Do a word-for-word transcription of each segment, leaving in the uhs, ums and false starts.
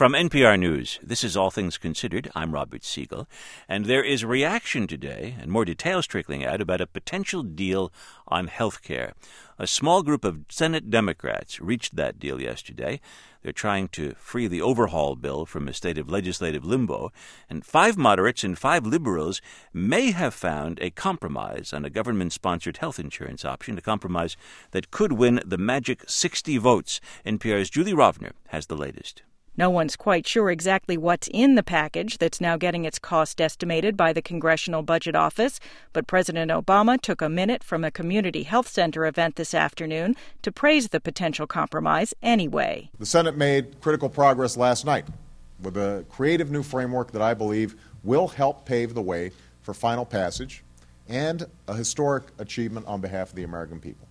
From N P R News, this is All Things Considered. I'm Robert Siegel, and there is reaction today and more details trickling out about a potential deal on health care. A small group of Senate Democrats reached that deal yesterday. They're trying to free the overhaul bill from a state of legislative limbo, and five moderates and five liberals may have found a compromise on a government-sponsored health insurance option, a compromise that could win the magic sixty votes. N P R's Julie Rovner has the latest. No one's quite sure exactly what's in the package that's now getting its cost estimated by the Congressional Budget Office, but President Obama took a minute from a community health center event this afternoon to praise the potential compromise anyway. The Senate made critical progress last night with a creative new framework that I believe will help pave the way for final passage and a historic achievement on behalf of the American people.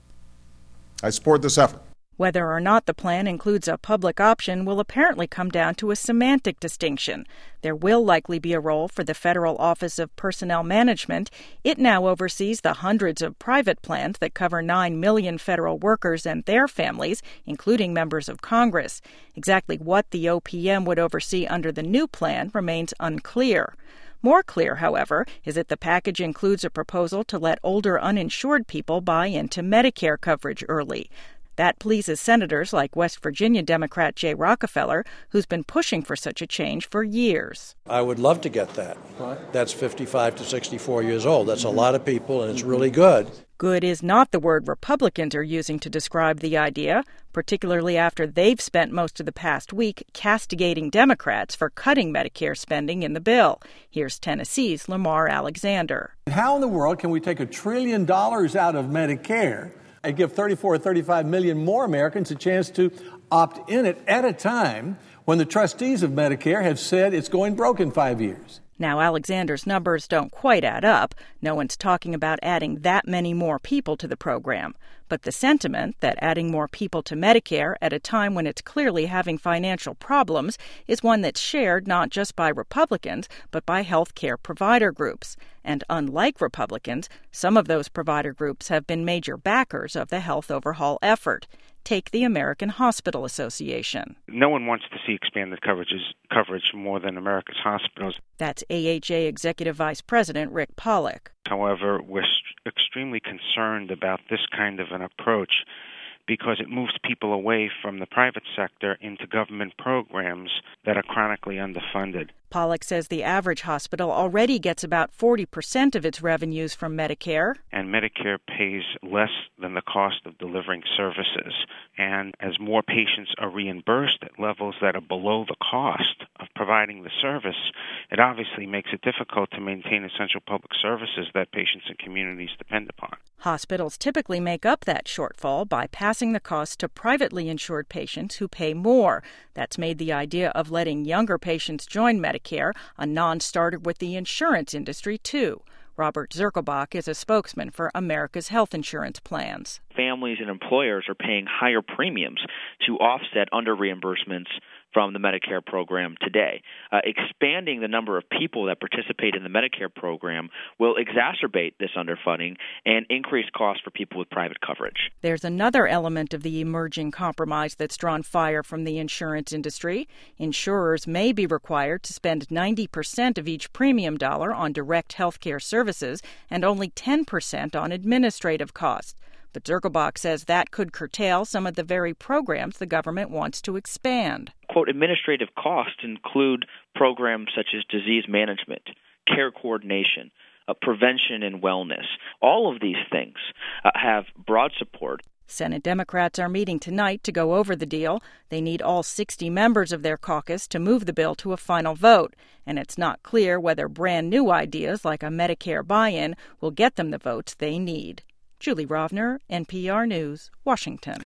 I support this effort. Whether or not the plan includes a public option will apparently come down to a semantic distinction. There will likely be a role for the Federal Office of Personnel Management. It now oversees the hundreds of private plans that cover nine million federal workers and their families, including members of Congress. Exactly what the O P M would oversee under the new plan remains unclear. More clear, however, is that the package includes a proposal to let older uninsured people buy into Medicare coverage early. That pleases senators like West Virginia Democrat Jay Rockefeller, who's been pushing for such a change for years. I would love to get that. That's fifty-five to sixty-four years old. That's a lot of people, and it's really good. Good is not the word Republicans are using to describe the idea, particularly after they've spent most of the past week castigating Democrats for cutting Medicare spending in the bill. Here's Tennessee's Lamar Alexander. How in the world can we take a trillion dollars out of Medicare and give thirty-four or thirty-five million more Americans a chance to opt in it at a time when the trustees of Medicare have said it's going broke in five years? Now, Alexander's numbers don't quite add up. No one's talking about adding that many more people to the program. But the sentiment that adding more people to Medicare at a time when it's clearly having financial problems is one that's shared not just by Republicans, but by health care provider groups. And unlike Republicans, some of those provider groups have been major backers of the health overhaul effort. Take the American Hospital Association. No one wants to see expanded coverages, coverage more than America's hospitals. That's A H A Executive Vice President Rick Pollack. However, we're st- extremely concerned about this kind of an approach because it moves people away from the private sector into government programs that are chronically underfunded. Pollack says the average hospital already gets about forty percent of its revenues from Medicare. And Medicare pays less than the cost of delivering services. And as more patients are reimbursed at levels that are below the cost of providing the service, it obviously makes it difficult to maintain essential public services that patients and communities depend upon. Hospitals typically make up that shortfall by passing the cost to privately insured patients who pay more. That's made the idea of letting younger patients join Medicare a non-starter with the insurance industry, too. Robert Zirkelbach is a spokesman for America's health insurance plans. Families and employers are paying higher premiums to offset under reimbursements from the Medicare program today. Uh, expanding the number of people that participate in the Medicare program will exacerbate this underfunding and increase costs for people with private coverage. There's another element of the emerging compromise that's drawn fire from the insurance industry. Insurers may be required to spend ninety percent of each premium dollar on direct health care services and only ten percent on administrative costs. But Zirkelbach says that could curtail some of the very programs the government wants to expand. Quote, administrative costs include programs such as disease management, care coordination, uh, prevention and wellness. All of these things uh, have broad support. Senate Democrats are meeting tonight to go over the deal. They need all sixty members of their caucus to move the bill to a final vote. And it's not clear whether brand new ideas like a Medicare buy-in will get them the votes they need. Julie Rovner, N P R News, Washington.